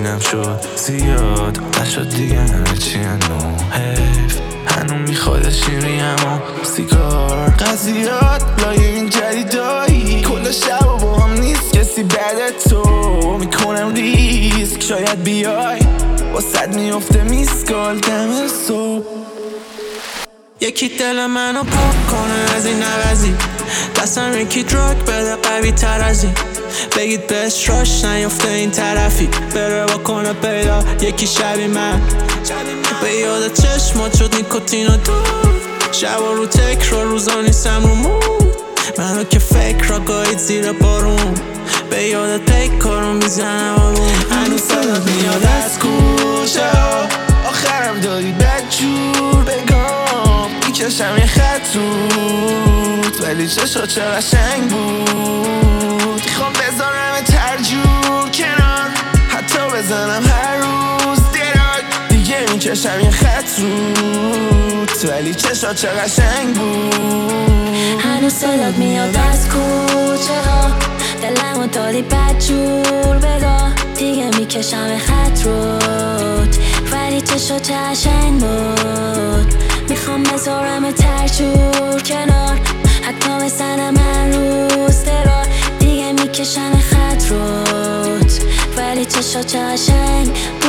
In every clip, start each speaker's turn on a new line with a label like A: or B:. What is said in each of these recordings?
A: سینم شد زیاد نشد دیگه همه چی هنو حیف هنو میخواد شیریم و سیگار قضیات لایه این جدیدایی کل شب و با هم نیست کسی بعد تو میکنم ریسک شاید بیای واسد میفته میسکال دم صبح یکی دل منو پاک کنه از این عوضی دستم یکی دراگ بده قوی تر از این بگید بهش راش نیفته این طرفی بره با کنه پیدا یکی شبی من به یاد چشمات شد نیکوتین و دود شب و رو تکرار روزا نیستم رو مود منو که فکر را گاهید زیر بارون به یادت پیکارو میزنم آروم هنوز صدات میاد از کوچه ها آخرم داری بدجور بگم میکشم یه خط رود ولی چشا چه قشنگ بود میخوام بذارم ترجور کنار حتی بزنم هر روز دیراک دیگه میکشم یه خط رود ولی چشا چه قشنگ بود
B: هنوز صدات میاد از کوچه ها دلمو داری بدجور بگاه دیگه میکشم یه خط رود ولی چشا چه قشنگ بود میخوام بذارم ترجور کنار حتی بزنم هر روز درا دیگه میکشم خط رود ولی چشا چه قشنگ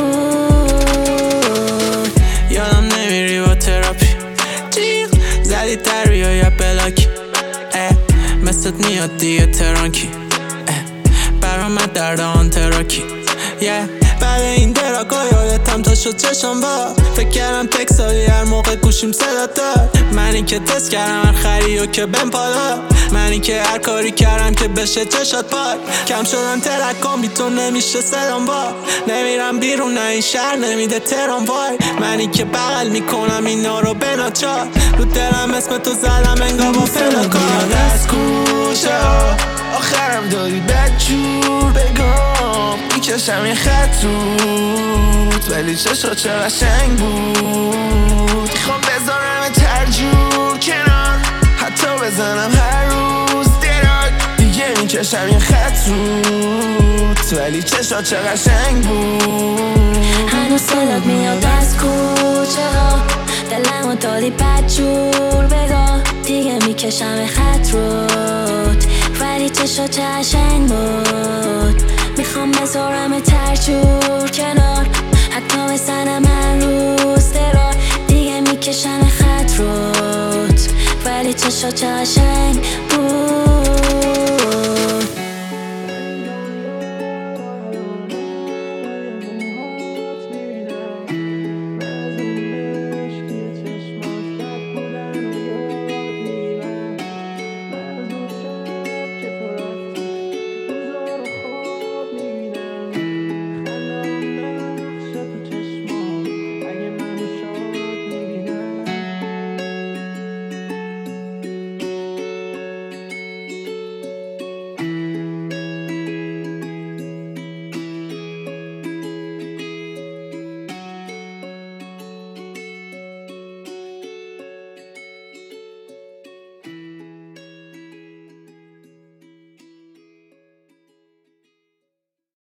B: بود
A: یادم نمیری با تراپی جیغ زدی در رویا یا بلاکی مثلت میاد دیگه ترانکی برام من درد آن تراکی بعد این دراکا یادتم تا شد چشم با فکر کردم تکسالی هر موقع گوشیم صدا داد منی که تست کردم هر خریو که بهم پادا منی که هر کاری کردم که بشه چشات پاک کم شدم ترکام بی تو نمیشه صدام با نمیرم بیرون نه این شهر نمیده ترام وای منی که بغل میکنم اینا رو بناچار رو دلم اسم تو زدم انگار با فلاکار میاد از کوچه ها آخرم داری بدجور بگم میکشم یه خط رود ولی چشا چه قشنگ بود میخوام بذارم ترجور کنار حتی بزنم هر روز دیراک دیگه میکشم یه خط رود ولی چشا چه قشنگ بود
B: هنوز صدات میاد از کوچه ها دلمو داری بدجور بگاه دیگه میکشم یه خط رود ولی چشا چه قشنگ بود میخوام بذارم ترجور کنار حتی بزنم هر روز درا دیگه میکشم خط رود ولی چشا چه قشنگ